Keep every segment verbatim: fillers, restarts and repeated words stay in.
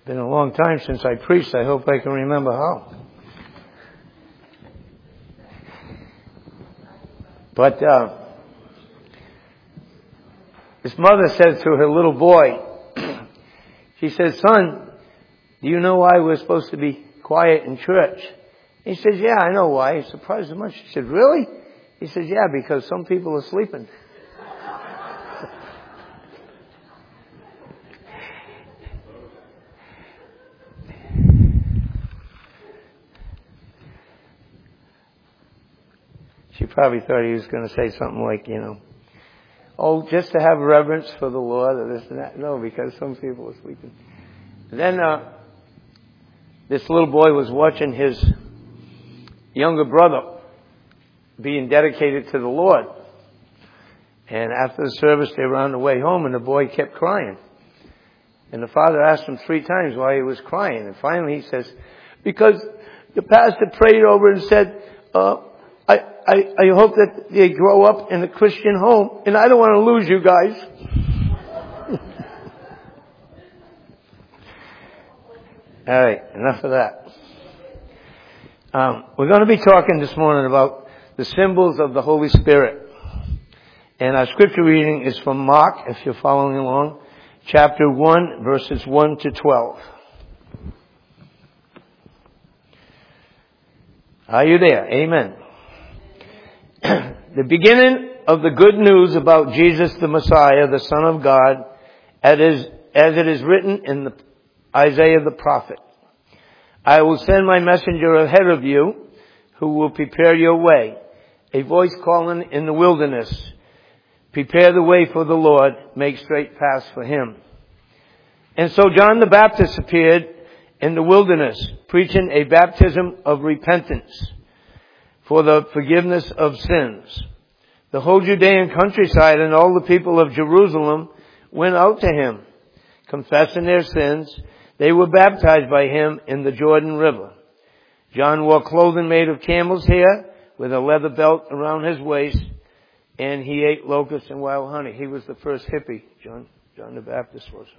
Been a long time since I preached. I hope I can remember how. But uh, his mother said to her little boy, she said, "Son, do you know why we're supposed to be quiet in church?" He says, "Yeah, I know why." He's surprised as much. She said, "Really?" He says, "Yeah, because some people are sleeping." She probably thought he was going to say something like, you know, oh, just to have reverence for the Lord or this and that. No, because some people are sleeping. And then uh, this little boy was watching his younger brother being dedicated to the Lord. And after the service, they were on the way home, and the boy kept crying. And the father asked him three times why he was crying. And finally he says, because the pastor prayed over and said, uh, I, I, I hope that they grow up in a Christian home, and I don't want to lose you guys. All right, enough of that. Um, we're going to be talking this morning about the symbols of the Holy Spirit. And our scripture reading is from Mark, if you're following along, chapter one, verses one to twelve. Are you there? Amen. The beginning of the good news about Jesus the Messiah, the Son of God, as it is written in the Isaiah the prophet. I will send my messenger ahead of you, who will prepare your way. A voice calling in the wilderness, prepare the way for the Lord, make straight paths for him. And so John the Baptist appeared in the wilderness, preaching a baptism of repentance for the forgiveness of sins. The whole Judean countryside and all the people of Jerusalem went out to him, confessing their sins. They were baptized by him in the Jordan River. John wore clothing made of camel's hair with a leather belt around his waist, and he ate locusts and wild honey. He was the first hippie, John, John the Baptist was.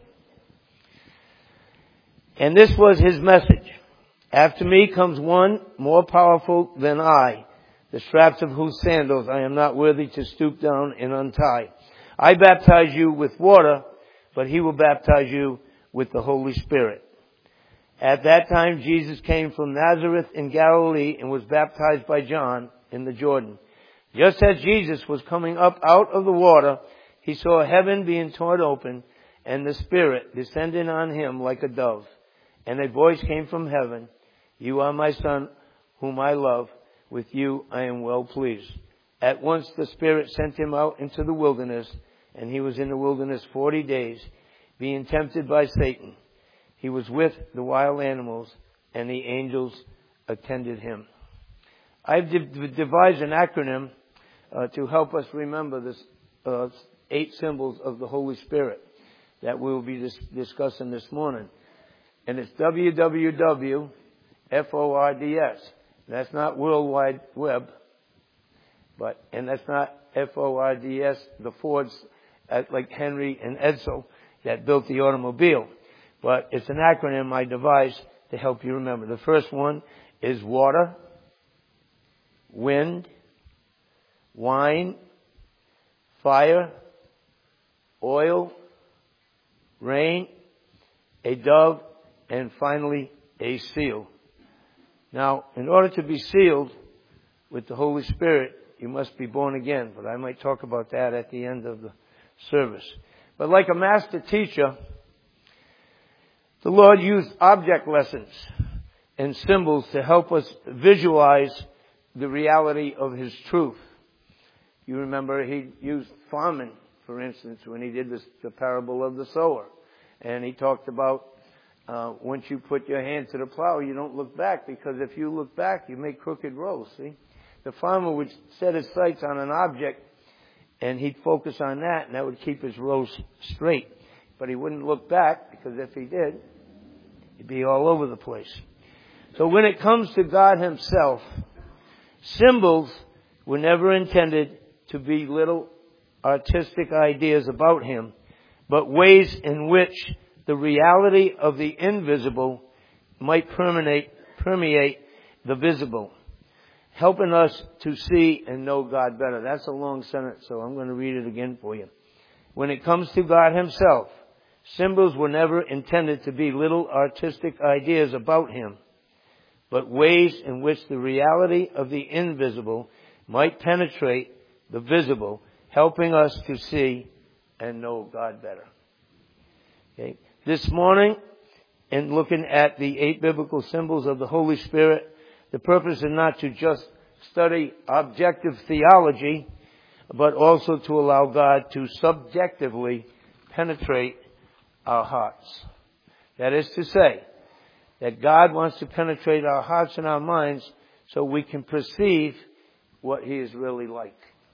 And this was his message. After me comes one more powerful than I, the straps of whose sandals I am not worthy to stoop down and untie. I baptize you with water, but he will baptize you with the Holy Spirit. At that time, Jesus came from Nazareth in Galilee and was baptized by John in the Jordan. Just as Jesus was coming up out of the water, he saw heaven being torn open and the Spirit descending on him like a dove. And a voice came from heaven, "You are my Son, whom I love. With you I am well pleased." At once the Spirit sent him out into the wilderness, and he was in the wilderness forty days, being tempted by Satan. He was with the wild animals, and the angels attended him. I've de- devised an acronym uh, to help us remember this uh, eight symbols of the Holy Spirit that we'll be dis- discussing this morning. And it's W W W F O R D S. That's not World Wide Web, but and that's not F O R D S, the Fords like Henry and Edsel that built the automobile. But it's an acronym I devised to help you remember. The first one is water, wind, wine, fire, oil, rain, a dove, and finally a seal. Now, in order to be sealed with the Holy Spirit, you must be born again. But I might talk about that at the end of the service. But like a master teacher, the Lord used object lessons and symbols to help us visualize the reality of His truth. You remember He used farming, for instance, when He did this, the parable of the sower. And He talked about uh, once you put your hand to the plow, you don't look back, because if you look back, you make crooked rows, see? The farmer would set his sights on an object, and he'd focus on that, and that would keep his rows straight. But he wouldn't look back, because if he did, he'd be all over the place. So when it comes to God Himself, symbols were never intended to be little artistic ideas about Him, but ways in which the reality of the invisible might permeate, permeate the visible, helping us to see and know God better. That's a long sentence, so I'm going to read it again for you. When it comes to God Himself, symbols were never intended to be little artistic ideas about Him, but ways in which the reality of the invisible might penetrate the visible, helping us to see and know God better. Okay. This morning, in looking at the eight biblical symbols of the Holy Spirit, the purpose is not to just study objective theology, but also to allow God to subjectively penetrate our hearts. That is to say, that God wants to penetrate our hearts and our minds so we can perceive what He is really like.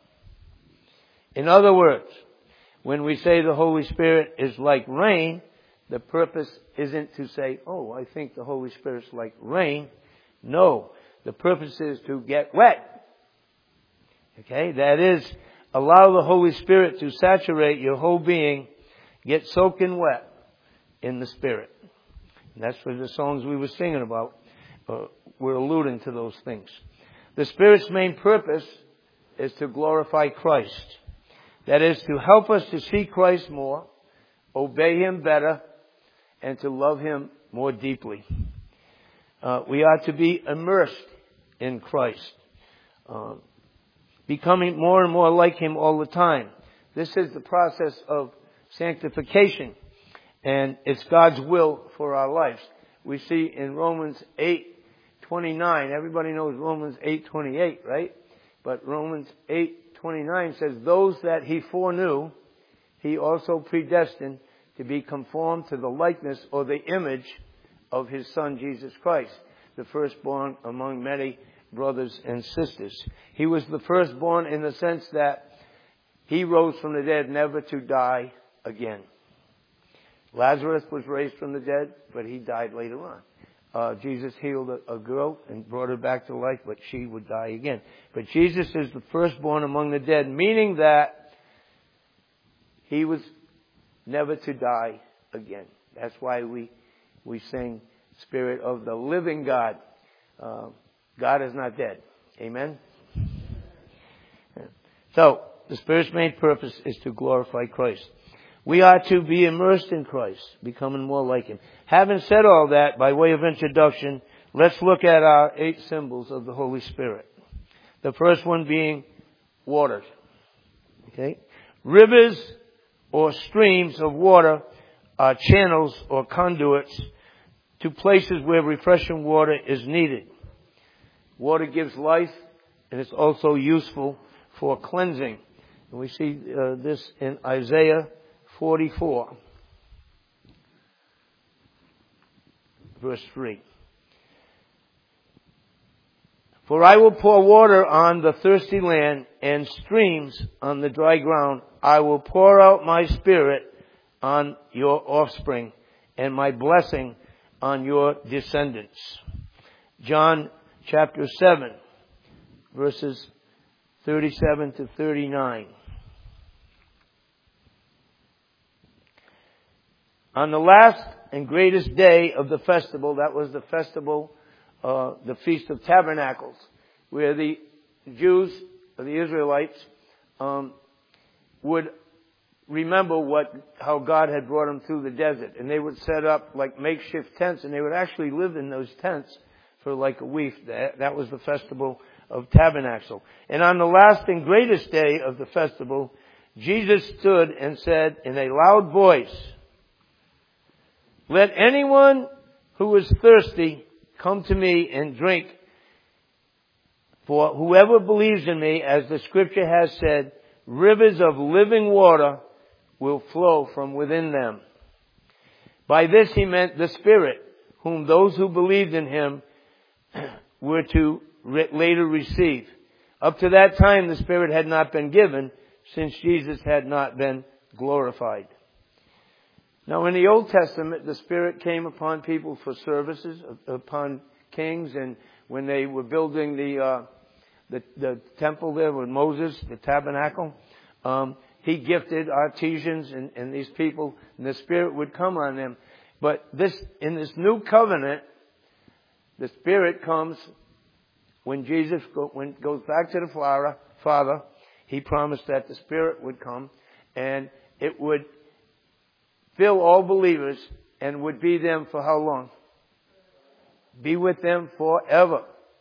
In other words, when we say the Holy Spirit is like rain, the purpose isn't to say, oh, I think the Holy Spirit's like rain. No, the purpose is to get wet. Okay, that is, allow the Holy Spirit to saturate your whole being, get soaking wet in the Spirit. And that's what the songs we were singing about uh, were alluding to those things. The Spirit's main purpose is to glorify Christ. That is, to help us to see Christ more, obey Him better, and to love Him more deeply. Uh, we are to be immersed in Christ, uh, becoming more and more like Him all the time. This is the process of sanctification, and it's God's will for our lives. We see in Romans eight twenty-nine, everybody knows Romans eight twenty-eight, right? But Romans eight twenty-nine says, those that He foreknew, He also predestined to be conformed to the likeness or the image of His Son, Jesus Christ, the firstborn among many brothers and sisters. He was the firstborn in the sense that He rose from the dead never to die again. Lazarus was raised from the dead, but he died later on. Uh, Jesus healed a, a girl and brought her back to life, but she would die again. But Jesus is the firstborn among the dead, meaning that He was never to die again. That's why we we sing Spirit of the living God. Uh, God is not dead. Amen? So, the Spirit's main purpose is to glorify Christ. We are to be immersed in Christ, becoming more like Him. Having said all that, by way of introduction, let's look at our eight symbols of the Holy Spirit. The first one being water. Okay? Rivers or streams of water are channels or conduits to places where refreshing water is needed. Water gives life, and it's also useful for cleansing. And we see uh, this in Isaiah forty-four, verse three. For I will pour water on the thirsty land and streams on the dry ground. I will pour out my Spirit on your offspring and my blessing on your descendants. John chapter seven, verses thirty-seven to thirty-nine. On the last and greatest day of the festival, that was the festival, uh, the Feast of Tabernacles, where the Jews, the Israelites, um, would remember what, how God had brought them through the desert. And they would set up like makeshift tents, and they would actually live in those tents for like a week. That, that was the festival of Tabernacle. And on the last and greatest day of the festival, Jesus stood and said in a loud voice, let anyone who is thirsty come to me and drink. For whoever believes in me, as the scripture has said, rivers of living water will flow from within them. By this he meant the Spirit, whom those who believed in Him were to later receive. Up to that time, the Spirit had not been given, since Jesus had not been glorified. Now, in the Old Testament, the Spirit came upon people for services, upon kings, and when they were building the uh, the, the temple there with Moses, the tabernacle, um, he gifted artisans and, and these people, and the Spirit would come on them. But this, in this new covenant, the Spirit comes when Jesus go, when goes back to the Father, Father. He promised that the Spirit would come and it would fill all believers and would be them for how long? Be with them forever.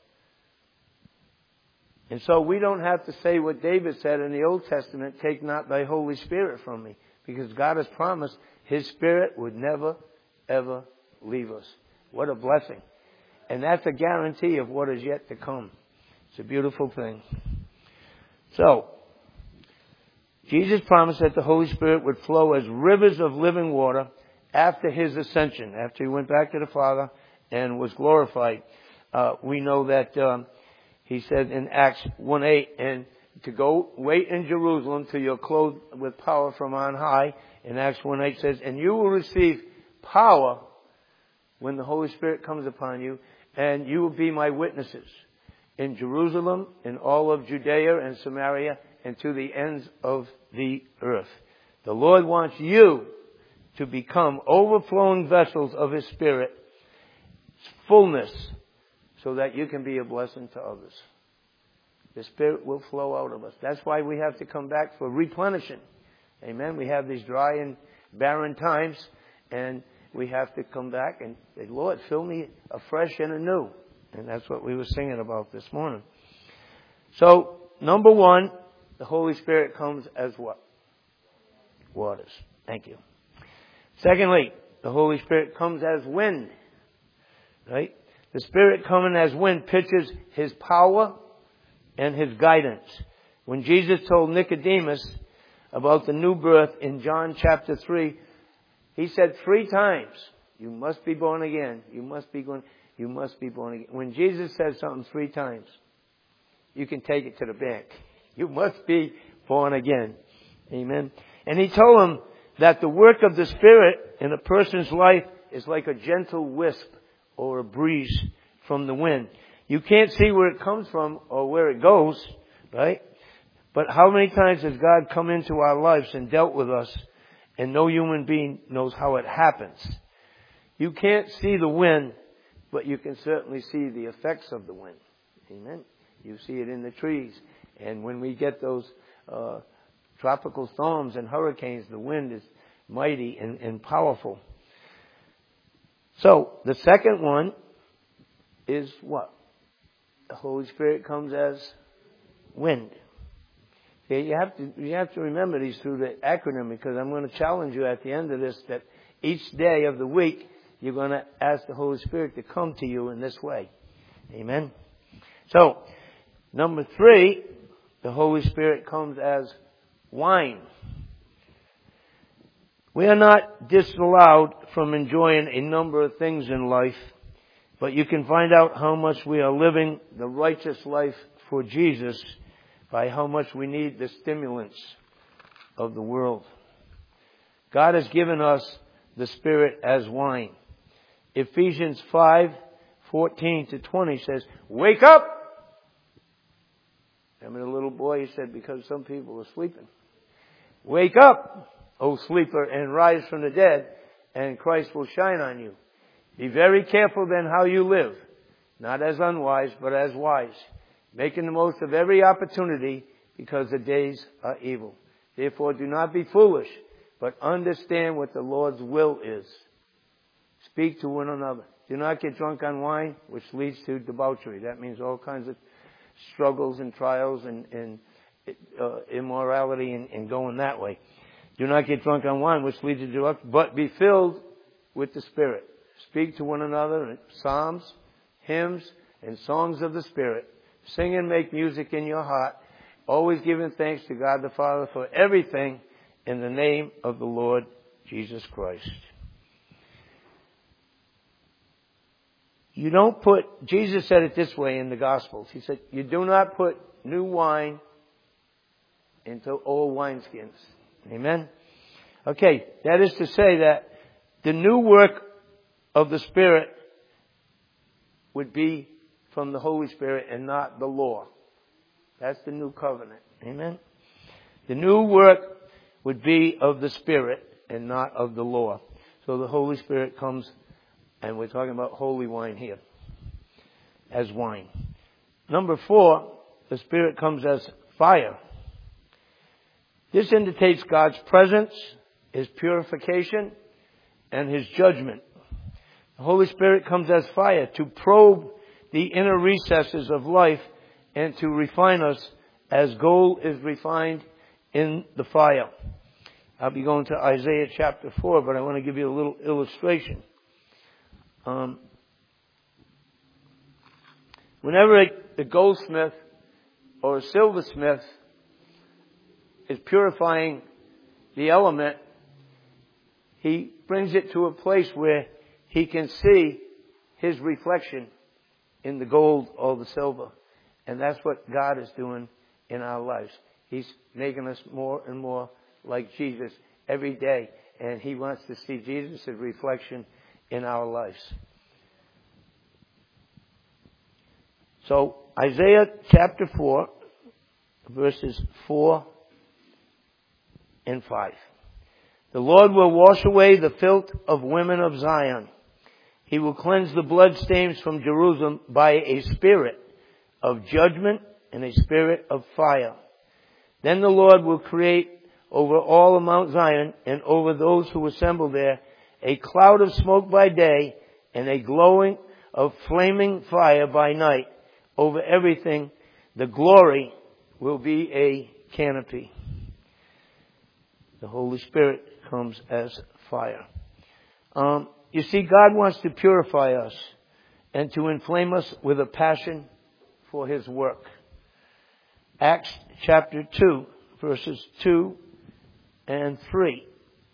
And so we don't have to say what David said in the Old Testament, take not thy Holy Spirit from me. Because God has promised His Spirit would never, ever leave us. What a blessing. And that's a guarantee of what is yet to come. It's a beautiful thing. So, Jesus promised that the Holy Spirit would flow as rivers of living water after His ascension, after He went back to the Father and was glorified. Uh, we know that um, He said in Acts one eight, and to go wait in Jerusalem till you're clothed with power from on high. In Acts one eight says, and you will receive power when the Holy Spirit comes upon you, and you will be my witnesses in Jerusalem, in all of Judea and Samaria, and to the ends of the earth. The Lord wants you to become overflowing vessels of His Spirit, fullness, so that you can be a blessing to others. The Spirit will flow out of us. That's why we have to come back for replenishing. Amen. We have these dry and barren times, and we have to come back and say, Lord, fill me afresh and anew. And that's what we were singing about this morning. So, number one, the Holy Spirit comes as what? Waters. Thank you. Secondly, the Holy Spirit comes as wind. Right? The Spirit coming as wind pictures His power and His guidance. When Jesus told Nicodemus about the new birth in John chapter three, He said three times, you must be born again. You must be born, you must be born again. When Jesus says something three times, you can take it to the bank. You must be born again. Amen. And He told him that the work of the Spirit in a person's life is like a gentle wisp or a breeze from the wind. You can't see where it comes from or where it goes, right? But how many times has God come into our lives and dealt with us, and no human being knows how it happens? You can't see the wind, but you can certainly see the effects of the wind. Amen. You see it in the trees. And when we get those uh, tropical storms and hurricanes, the wind is mighty and, and powerful. So, the second one is what? The Holy Spirit comes as wind. Okay, you have to you have to remember these through the acronym, because I'm going to challenge you at the end of this that each day of the week you're going to ask the Holy Spirit to come to you in this way. Amen. So, number three, the Holy Spirit comes as wine. We are not disallowed from enjoying a number of things in life, but you can find out how much we are living the righteous life for Jesus by how much we need the stimulants of the world. God has given us the Spirit as wine. Ephesians five fourteen to twenty says, wake up! Remember the little boy, he said, because some people are sleeping. Wake up, O sleeper, and rise from the dead, and Christ will shine on you. Be very careful then how you live, not as unwise, but as wise, making the most of every opportunity, because the days are evil. Therefore do not be foolish, but understand what the Lord's will is. Speak to one another. Do not get drunk on wine, which leads to debauchery. That means all kinds of struggles and trials and, and uh, immorality and, and going that way. Do not get drunk on wine, which leads to debauchery, but be filled with the Spirit. Speak to one another in psalms, hymns, and songs of the Spirit. Sing and make music in your heart, always giving thanks to God the Father for everything in the name of the Lord Jesus Christ. You don't put, Jesus said it this way in the Gospels. He said, you do not put new wine into old wineskins. Amen? Okay, that is to say that the new work of the Spirit would be from the Holy Spirit and not the law. That's the new covenant. Amen? The new work would be of the Spirit and not of the law. So the Holy Spirit comes, and we're talking about holy wine here, as wine. Number four, the Spirit comes as fire. This indicates God's presence, His purification, and His judgment. The Holy Spirit comes as fire to probe the inner recesses of life and to refine us as gold is refined in the fire. I'll be going to Isaiah chapter four, but I want to give you a little illustration. Um, whenever a, a goldsmith or a silversmith is purifying the element, he brings it to a place where he can see his reflection in the gold or the silver. And that's what God is doing in our lives. He's making us more and more like Jesus every day. And He wants to see Jesus' reflection in our lives. So, Isaiah chapter four, verses four and five. The Lord will wash away the filth of women of Zion. He will cleanse the bloodstains from Jerusalem by a spirit of judgment and a spirit of fire. Then the Lord will create over all of Mount Zion and over those who assemble there a cloud of smoke by day and a glowing of flaming fire by night. Over everything, the glory will be a canopy. The Holy Spirit comes as fire. Um, you see, God wants to purify us and to inflame us with a passion for His work. Acts chapter two, verses two and three.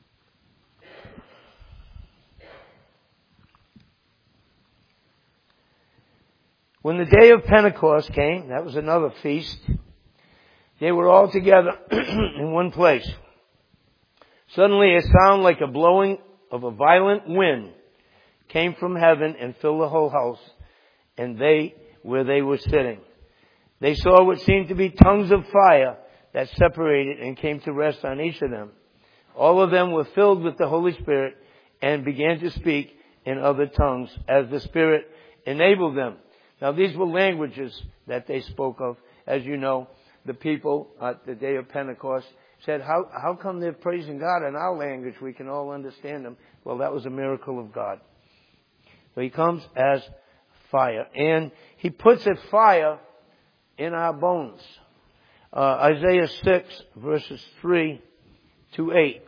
When the day of Pentecost came, that was another feast, they were all together in one place. Suddenly a sound like a blowing of a violent wind came from heaven and filled the whole house, and they where they were sitting. They saw what seemed to be tongues of fire that separated and came to rest on each of them. All of them were filled with the Holy Spirit and began to speak in other tongues as the Spirit enabled them. Now these were languages that they spoke of. As you know, the people at the day of Pentecost said, how, how come they're praising God in our language? We can all understand them. Well, that was a miracle of God. So He comes as fire. And He puts a fire in our bones. Uh, Isaiah six, verses three to eight.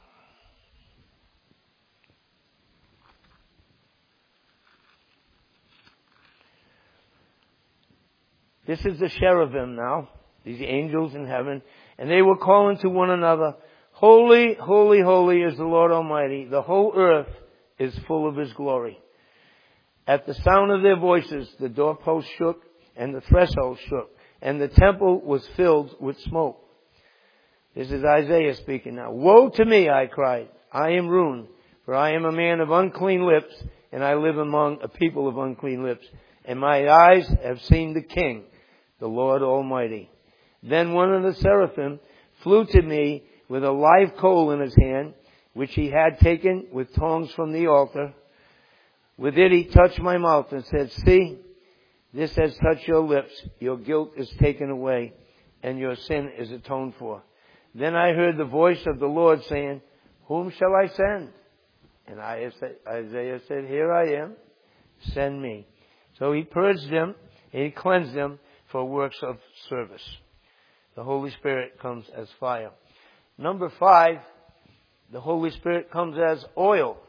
This is the cherubim now, these angels in heaven, and they were calling to one another, Holy, holy, holy is the Lord Almighty. The whole earth is full of His glory. At the sound of their voices, the doorpost shook and the threshold shook, and the temple was filled with smoke. This is Isaiah speaking now. Woe to me, I cried. I am ruined, for I am a man of unclean lips, and I live among a people of unclean lips. And my eyes have seen the King, the Lord Almighty. Then one of the seraphim flew to me with a live coal in his hand, which he had taken with tongs from the altar. With it he touched my mouth and said, See, this has touched your lips. Your guilt is taken away, and your sin is atoned for. Then I heard the voice of the Lord saying, Whom shall I send? And Isaiah said, Here I am. Send me. So He purged them, and He cleansed them for works of service. The Holy Spirit comes as fire. Number five, the Holy Spirit comes as oil.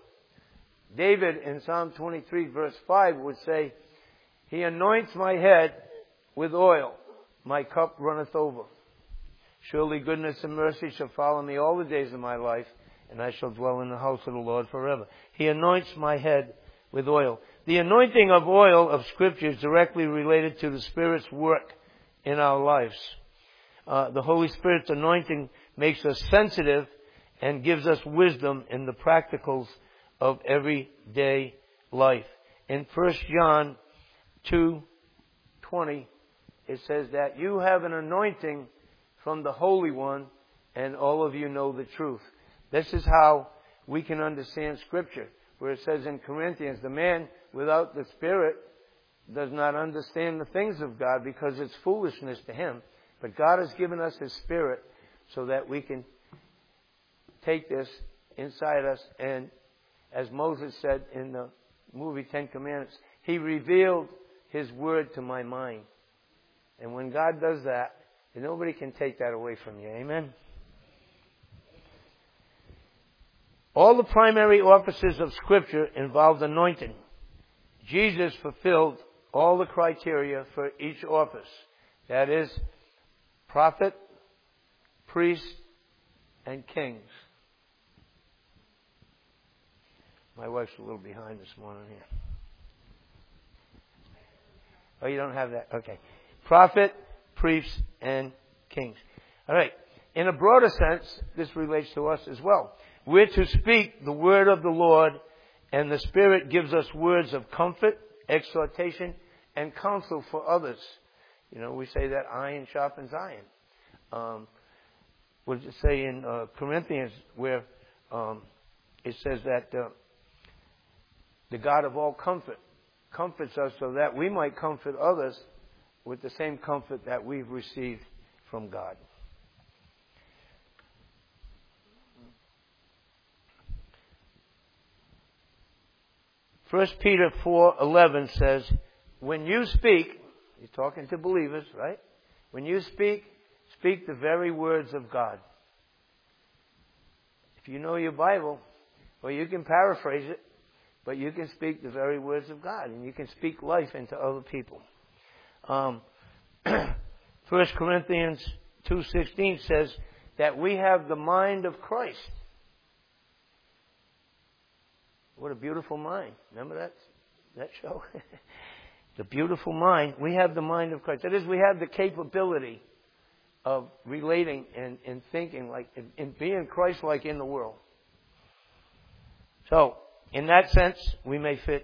David in Psalm twenty-three verse five would say, He anoints my head with oil. My cup runneth over. Surely goodness and mercy shall follow me all the days of my life, and I shall dwell in the house of the Lord forever. He anoints my head with oil. The anointing of oil of Scripture is directly related to the Spirit's work in our lives. Uh, the Holy Spirit's anointing makes us sensitive and gives us wisdom in the practicals of everyday life. In First John two twenty, it says that you have an anointing from the Holy One, and all of you know the truth. This is how we can understand Scripture. Where it says in Corinthians, the man without the Spirit does not understand the things of God because it's foolishness to him. But God has given us His Spirit so that we can take this inside us. And as Moses said in the movie Ten Commandments, He revealed His Word to my mind. And when God does that, nobody can take that away from you. Amen? All the primary offices of Scripture involved anointing. Jesus fulfilled all the criteria for each office. That is, prophet, priest, and kings. My wife's a little behind this morning here. Oh, you don't have that? Okay. Prophet, priests, and kings. All right. In a broader sense, this relates to us as well. We're to speak the word of the Lord, and the Spirit gives us words of comfort, exhortation, and counsel for others. You know, we say that iron sharpens iron. Um, we'll just say in uh, Corinthians where um, it says that uh, the God of all comfort comforts us so that we might comfort others with the same comfort that we've received from God. First Peter four eleven says, when you speak, he's talking to believers, right? When you speak, speak the very words of God. If you know your Bible, well, you can paraphrase it, but you can speak the very words of God, and you can speak life into other people. Um, First Corinthians two sixteen says that we have the mind of Christ. What a beautiful mind. Remember that, that show? The beautiful mind. We have the mind of Christ. That is, we have the capability of relating and, and thinking like, and, and being Christ-like in the world. So, in that sense, we may fit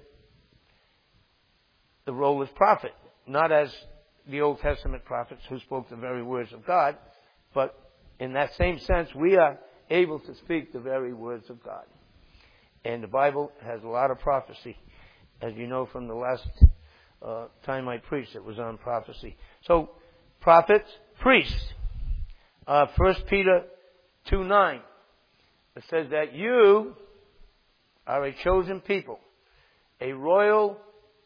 the role of prophet. Not as the Old Testament prophets who spoke the very words of God, but in that same sense, we are able to speak the very words of God. And the Bible has a lot of prophecy. As you know from the last uh, time I preached, it was on prophecy. So, prophets, priests. Uh, First Peter two nine. It says that you are a chosen people, a royal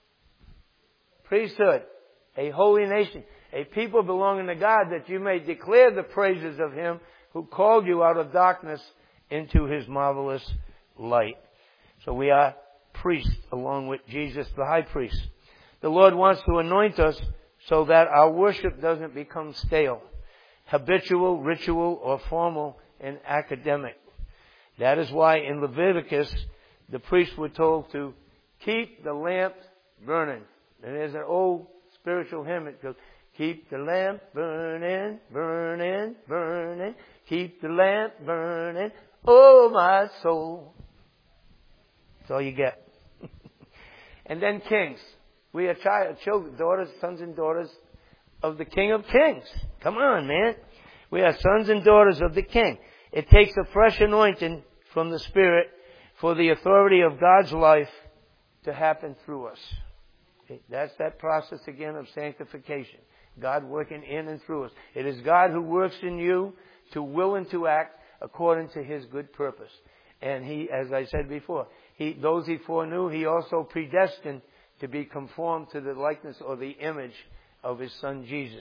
priesthood, a holy nation, a people belonging to God, that you may declare the praises of Him who called you out of darkness into His marvelous light. So we are priests along with Jesus the high priest. The Lord wants to anoint us so that our worship doesn't become stale, habitual, ritual, or formal and academic. That is why in Leviticus, the priests were told to keep the lamp burning. And there's an old spiritual hymn. It goes, keep the lamp burning, burning, burning. Keep the lamp burning, oh my soul. That's all you get. And then kings. We are child, children, daughters, sons and daughters of the King of Kings. Come on, man. We are sons and daughters of the King. It takes a fresh anointing from the Spirit for the authority of God's life to happen through us. Okay? That's that process again of sanctification. God working in and through us. It is God who works in you to will and to act according to His good purpose. And He, as I said before, He, those He foreknew, He also predestined to be conformed to the likeness or the image of His Son Jesus.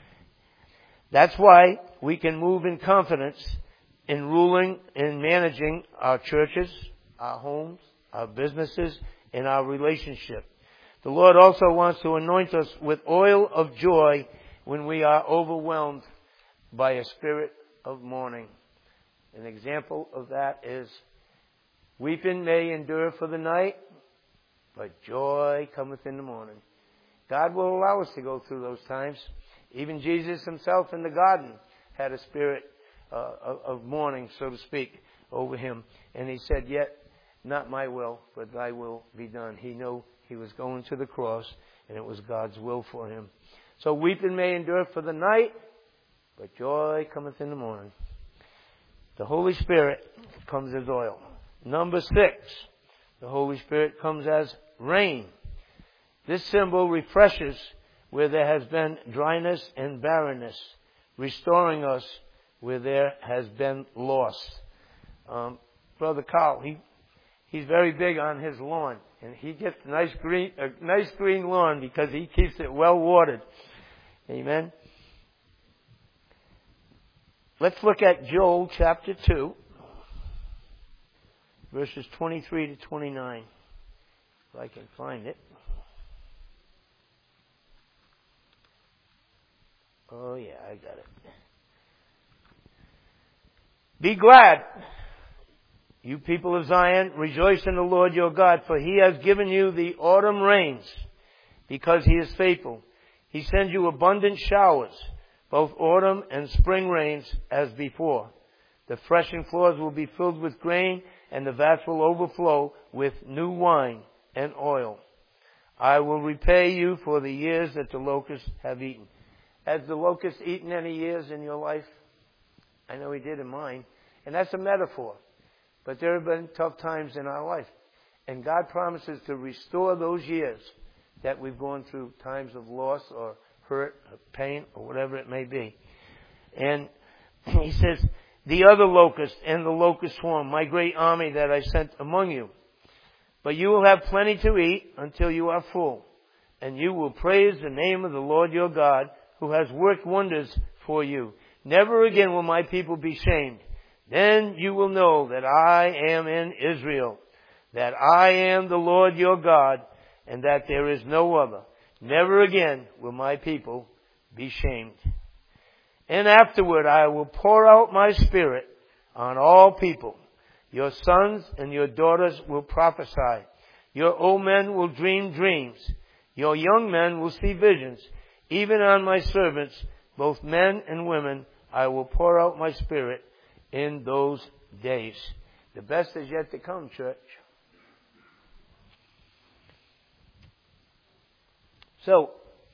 That's why we can move in confidence in ruling and managing our churches, our homes, our businesses, and our relationship. The Lord also wants to anoint us with oil of joy when we are overwhelmed by a spirit of mourning. An example of that is, weeping may endure for the night, but joy cometh in the morning. God will allow us to go through those times. Even Jesus Himself in the garden had a spirit uh, of mourning, so to speak, over Him. And He said, yet not my will, but Thy will be done. He knew He was going to the cross, and it was God's will for Him. So weeping may endure for the night, but joy cometh in the morning. The Holy Spirit comes as oil. Number six, the Holy Spirit comes as rain. This symbol refreshes where there has been dryness and barrenness, restoring us where there has been loss. Um, Brother Carl, he he's very big on his lawn, and he gets a nice green a nice green lawn because he keeps it well watered. Amen. Let's look at Joel chapter two, verses twenty-three to twenty-nine, if I can find it. Oh yeah, I got it. Be glad, you people of Zion, rejoice in the Lord your God, for he has given you the autumn rains, because he is faithful. He sends you abundant showers, both autumn and spring rains as before. The threshing floors will be filled with grain, and the vats will overflow with new wine and oil. I will repay you for the years that the locusts have eaten. Has the locust eaten any years in your life? I know he did in mine. And that's a metaphor. But there have been tough times in our life. And God promises to restore those years that we've gone through times of loss or hurt or pain or whatever it may be. And he says, the other locust and the locust swarm, my great army that I sent among you. But you will have plenty to eat until you are full. And you will praise the name of the Lord your God, who has worked wonders for you. Never again will my people be shamed. Then you will know that I am in Israel, that I am the Lord your God, and that there is no other. Never again will my people be shamed. And afterward I will pour out my Spirit on all people. Your sons and your daughters will prophesy. Your old men will dream dreams. Your young men will see visions. Even on my servants, both men and women, I will pour out my Spirit in those days. The best is yet to come, church. So,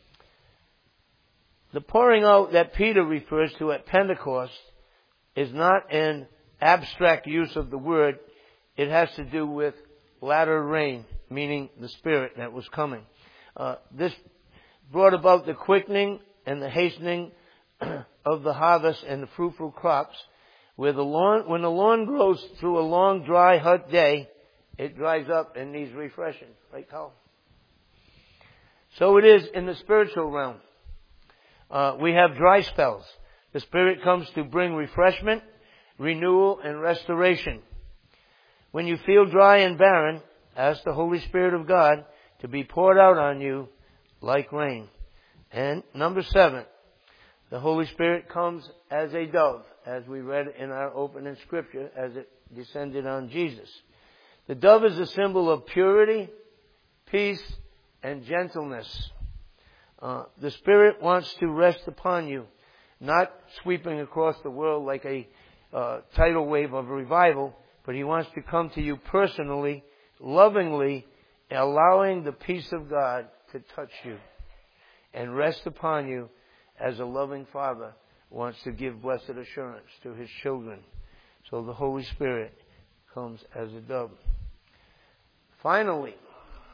the pouring out that Peter refers to at Pentecost is not an abstract use of the word. It has to do with latter rain, meaning the Spirit that was coming. Uh, this brought about the quickening and the hastening of the harvest and the fruitful crops. Where the lawn, when the lawn grows through a long, dry, hot day, it dries up and needs refreshing. Right, Carl? So it is in the spiritual realm. Uh, we have dry spells. The Spirit comes to bring refreshment, renewal, and restoration. When you feel dry and barren, ask the Holy Spirit of God to be poured out on you like rain. And number seven, the Holy Spirit comes as a dove, as we read in our opening scripture, as it descended on Jesus. The dove is a symbol of purity, peace, and gentleness. Uh, the Spirit wants to rest upon you, not sweeping across the world like a uh, tidal wave of revival, but He wants to come to you personally, lovingly, allowing the peace of God to touch you and rest upon you as a loving Father wants to give blessed assurance to His children. So the Holy Spirit comes as a dove. Finally,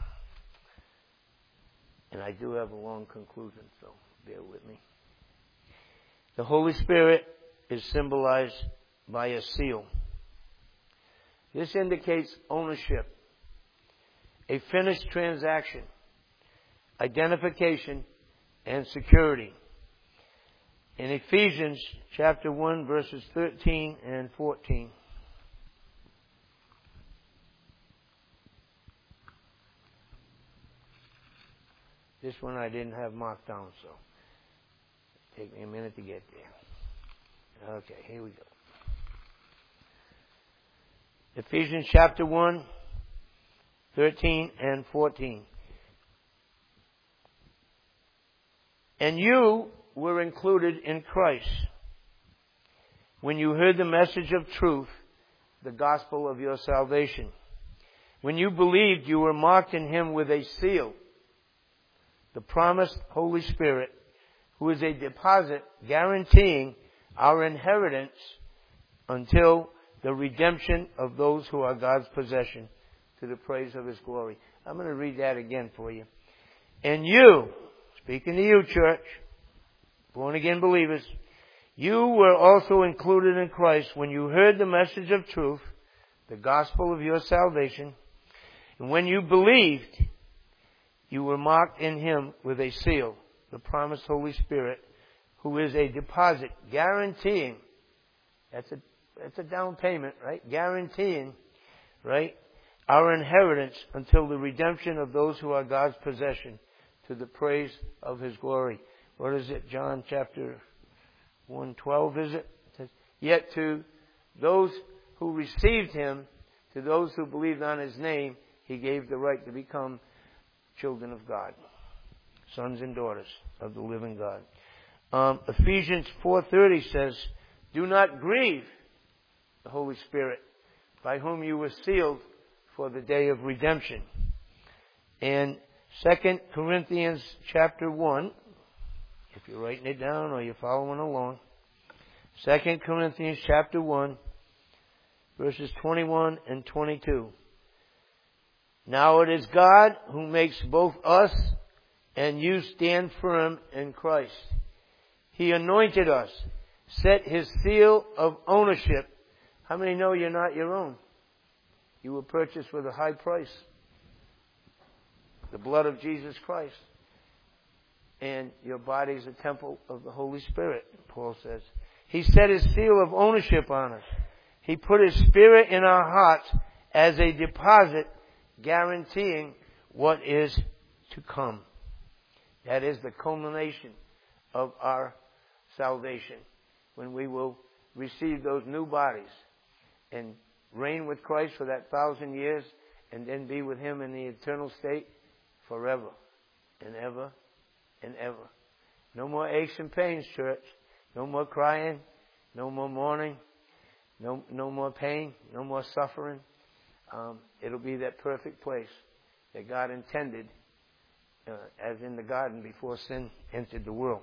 and I do have a long conclusion, so bear with me. The Holy Spirit is symbolized by a seal. This indicates ownership, a finished transaction, identification, and security. In Ephesians chapter one, verses thirteen and fourteen. This one I didn't have marked down, so take me a minute to get there. Okay, here we go. Ephesians chapter one, thirteen and fourteen. And you were included in Christ when you heard the message of truth, the gospel of your salvation. When you believed, you were marked in Him with a seal, the promised Holy Spirit, who is a deposit guaranteeing our inheritance until the redemption of those who are God's possession, to the praise of His glory. I'm going to read that again for you. And you, speaking to you, church, born again believers, you were also included in Christ when you heard the message of truth, the gospel of your salvation. And when you believed, you were marked in Him with a seal, the promised Holy Spirit, who is a deposit guaranteeing, that's a, that's a down payment, right? Guaranteeing, right? Our inheritance until the redemption of those who are God's possession, to the praise of His glory. What is it? John chapter one twelve, is it? It says, yet to those who received Him, to those who believed on His name, He gave the right to become children of God, sons and daughters of the living God. Um, Ephesians four thirty says, do not grieve the Holy Spirit, by whom you were sealed for the day of redemption. And Second Corinthians chapter one, if you're writing it down or you're following along, Second Corinthians chapter one, verses twenty-one and twenty-two. Now it is God who makes both us and you stand firm in Christ. He anointed us, set His seal of ownership. How many know you're not your own? You were purchased with a high price. The blood of Jesus Christ. And your body is a temple of the Holy Spirit, Paul says. He set His seal of ownership on us. He put His Spirit in our hearts as a deposit, guaranteeing what is to come. That is the culmination of our salvation, when we will receive those new bodies and reign with Christ for that thousand years, and then be with Him in the eternal state forever and ever and ever. No more aches and pains, church. No more crying. No more mourning. No, no more pain. No more suffering. Um, it'll be that perfect place that God intended, uh, as in the garden before sin entered the world.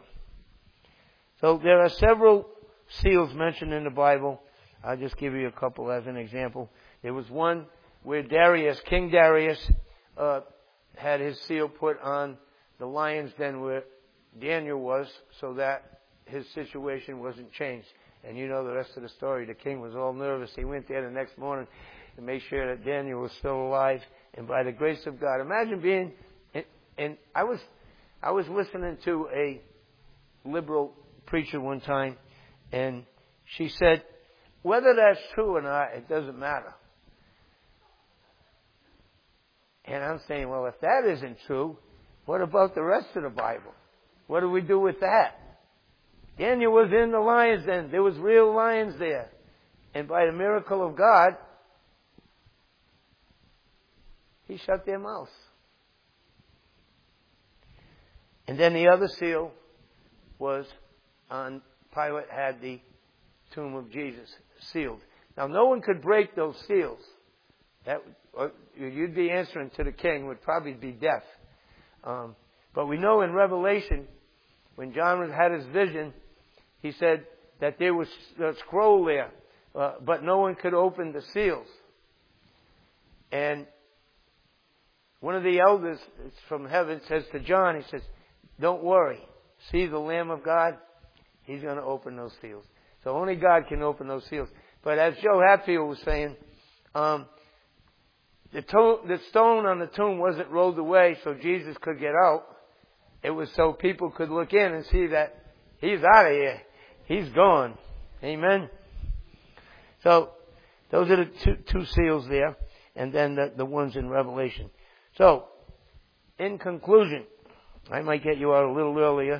So there are several seals mentioned in the Bible. I'll just give you a couple as an example. There was one where Darius, King Darius, uh, had his seal put on the lion's den where Daniel was, so that his situation wasn't changed. And you know the rest of the story. The king was all nervous. He went there the next morning to make sure that Daniel was still alive. And by the grace of God, imagine being, and, and I was, I was listening to a liberal preacher one time, and she said, whether that's true or not, it doesn't matter. And I'm saying, well, if that isn't true, what about the rest of the Bible? What do we do with that? Daniel was in the lion's den. There was real lions there. And by the miracle of God, He shut their mouths. And then the other seal was on, Pilate had the tomb of Jesus sealed. Now, no one could break those seals. That or you'd be answering to the king, would probably be death. Um, but we know in Revelation, when John had his vision, he said that there was a scroll there, uh, but no one could open the seals. And one of the elders from heaven says to John, he says, don't worry. See the Lamb of God? He's going to open those seals. So only God can open those seals. But as Joe Hatfield was saying, um, the, to- the stone on the tomb wasn't rolled away so Jesus could get out. It was so people could look in and see that He's out of here. He's gone. Amen. So those are the two, two seals there, and then the, the ones in Revelation. So, in conclusion, I might get you out a little earlier.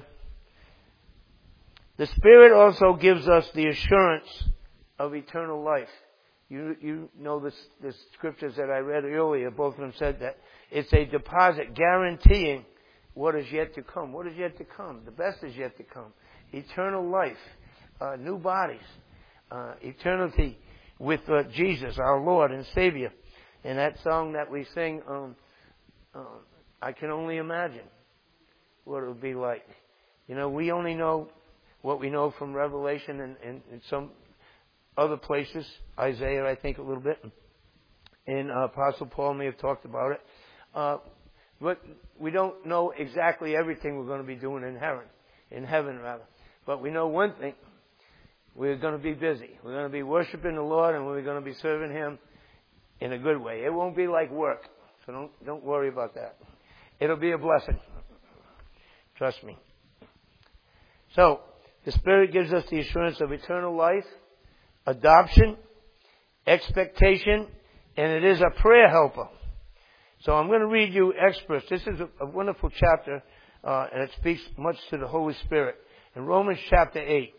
The Spirit also gives us the assurance of eternal life. You you know the, the scriptures that I read earlier, both of them said that it's a deposit guaranteeing what is yet to come. What is yet to come? The best is yet to come. Eternal life, uh, new bodies, uh, eternity with uh, Jesus, our Lord and Savior. And that song that we sing, um, uh, I can only imagine what it would be like. You know, we only know what we know from Revelation and, and, and some other places. Isaiah, I think, a little bit. And uh, Apostle Paul may have talked about it. Uh, but we don't know exactly everything we're going to be doing in heaven. In heaven, rather. But we know one thing. We're going to be busy. We're going to be worshiping the Lord, and we're going to be serving Him in a good way. It won't be like work. So don't, don't worry about that. It'll be a blessing. Trust me. So, the Spirit gives us the assurance of eternal life, adoption, expectation, and it is a prayer helper. So I'm going to read you experts. This is a, a wonderful chapter, uh, and it speaks much to the Holy Spirit. In Romans chapter eight,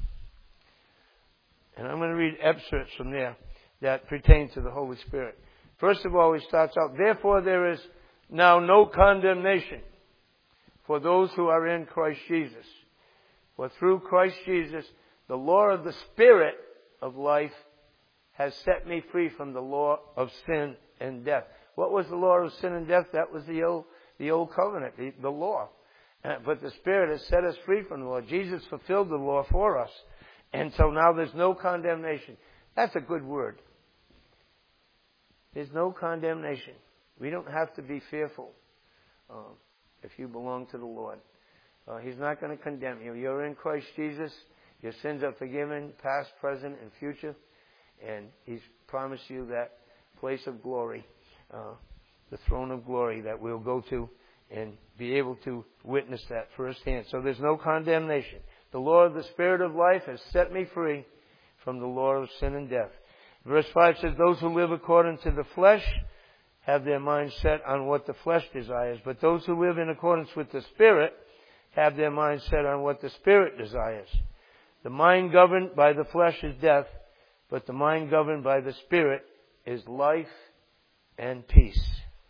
and I'm going to read excerpts from there that pertain to the Holy Spirit. First of all, he starts out, therefore there is now no condemnation for those who are in Christ Jesus. For through Christ Jesus, the law of the Spirit of life has set me free from the law of sin and death. What was the law of sin and death? That was the old, the old covenant, the, the law. Uh, but the Spirit has set us free from the law. Jesus fulfilled the law for us. And so now there's no condemnation. That's a good word. There's no condemnation. We don't have to be fearful uh, if you belong to the Lord. Uh, he's not going to condemn you. You're in Christ Jesus. Your sins are forgiven, past, present, and future. And He's promised you that place of glory, uh, the throne of glory that we'll go to and be able to witness that firsthand. So there's no condemnation. The law of the Spirit of life has set me free from the law of sin and death. Verse five says, those who live according to the flesh have their mind set on what the flesh desires. But those who live in accordance with the Spirit have their mind set on what the Spirit desires. The mind governed by the flesh is death, but the mind governed by the Spirit is life and peace.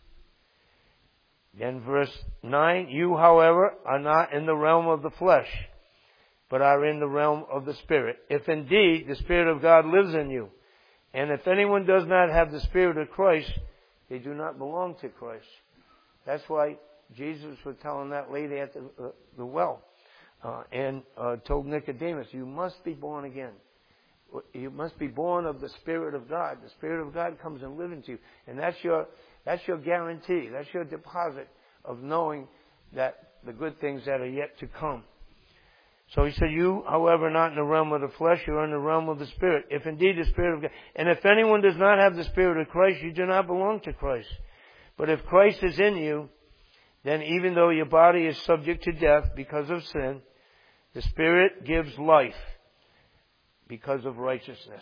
Then verse nine, you, however, are not in the realm of the flesh, but are in the realm of the Spirit, if indeed the Spirit of God lives in you. And if anyone does not have the Spirit of Christ, they do not belong to Christ. That's why Jesus was telling that lady at the, uh, the well uh, and uh, told Nicodemus, you must be born again. You must be born of the Spirit of God. The Spirit of God comes and lives into you. And that's your, that's your guarantee. That's your deposit of knowing that the good things that are yet to come. So he said, you, however, not in the realm of the flesh, you are in the realm of the Spirit. If indeed the Spirit of God, and if anyone does not have the Spirit of Christ, you do not belong to Christ. But if Christ is in you, then even though your body is subject to death because of sin, the Spirit gives life because of righteousness.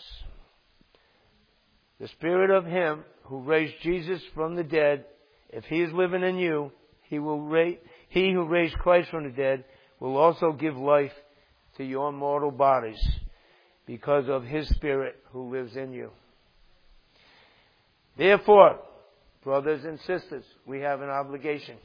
The Spirit of Him who raised Jesus from the dead, if He is living in you, He will raise, He who raised Christ from the dead will also give life to your mortal bodies because of His Spirit who lives in you. Therefore, brothers and sisters, we have an obligation,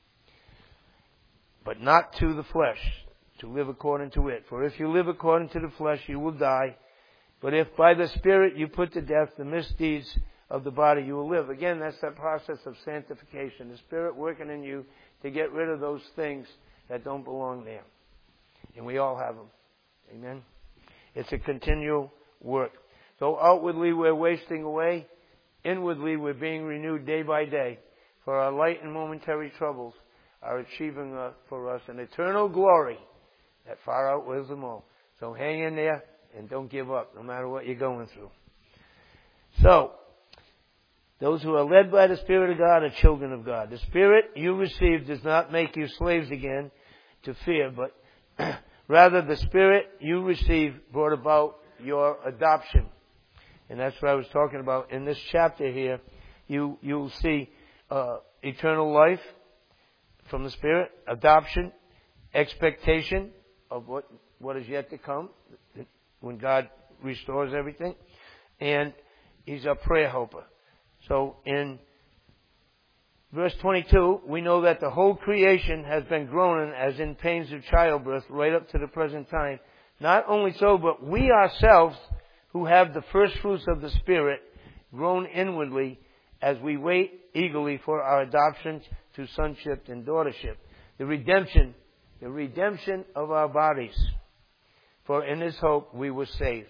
but not to the flesh, to live according to it. For if you live according to the flesh, you will die. But if by the Spirit you put to death the misdeeds of the body, you will live. Again, that's that process of sanctification. The Spirit working in you to get rid of those things that don't belong there. And we all have them. Amen? It's a continual work. So outwardly we're wasting away. Inwardly we're being renewed day by day. For our light and momentary troubles are achieving uh, for us an eternal glory that far outweighs them all. So hang in there and don't give up, no matter what you're going through. So, those who are led by the Spirit of God are children of God. The Spirit you received does not make you slaves again to fear, but rather the Spirit you received brought about your adoption. And that's what I was talking about. In this chapter here, you, you'll see uh, eternal life from the Spirit, adoption, expectation of what, what is yet to come when God restores everything. And He's a prayer helper. So in verse twenty-two, we know that the whole creation has been groaning as in pains of childbirth right up to the present time. Not only so, but we ourselves who have the first fruits of the Spirit groan inwardly as we wait eagerly for our adoption to sonship and daughtership. The redemption, the redemption of our bodies. For in this hope we were saved.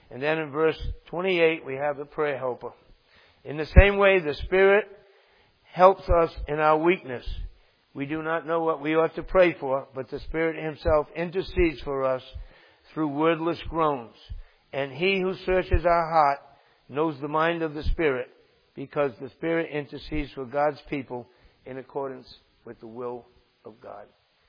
And then in verse twenty-eight, we have the prayer helper. In the same way, the Spirit helps us in our weakness. We do not know what we ought to pray for, but the Spirit Himself intercedes for us through wordless groans. And He who searches our heart knows the mind of the Spirit, because the Spirit intercedes for God's people in accordance with the will of God.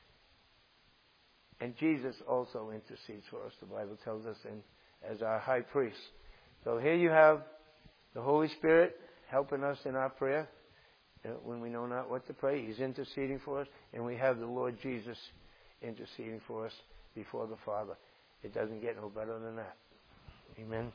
And Jesus also intercedes for us, the Bible tells us, in, as our high priest. So here you have the Holy Spirit helping us in our prayer. You know, when we know not what to pray, He's interceding for us. And we have the Lord Jesus interceding for us before the Father. It doesn't get no better than that. Amen.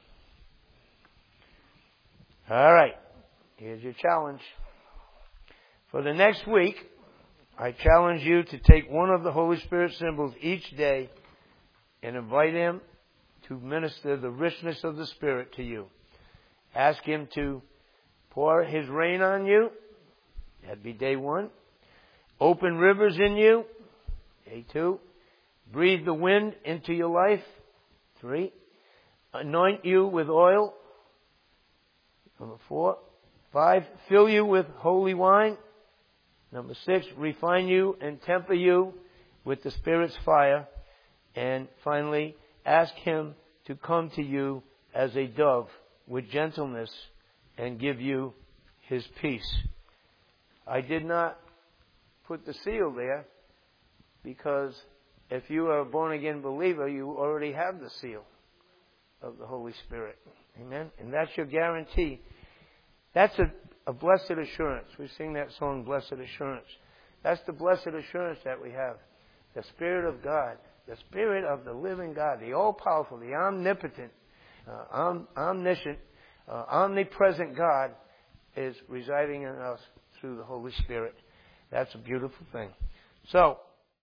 All right. Here's your challenge. For the next week, I challenge you to take one of the Holy Spirit symbols each day and invite Him to minister the richness of the Spirit to you. Ask Him to pour His rain on you. That'd be day one. Open rivers in you. Day two. Breathe the wind into your life. Three. Anoint you with oil. Number four. Five. Fill you with holy wine. Number six. Refine you and temper you with the Spirit's fire. And finally, ask Him to come to you as a dove with gentleness and give you His peace. I did not put the seal there because if you are a born-again believer, you already have the seal of the Holy Spirit. Amen? And that's your guarantee. That's a, a blessed assurance. We sing that song, Blessed Assurance. That's the blessed assurance that we have. The Spirit of God, the Spirit of the living God, the all-powerful, the omnipotent, uh, om- omniscient, uh, omnipresent God is residing in us through the Holy Spirit. That's a beautiful thing. So,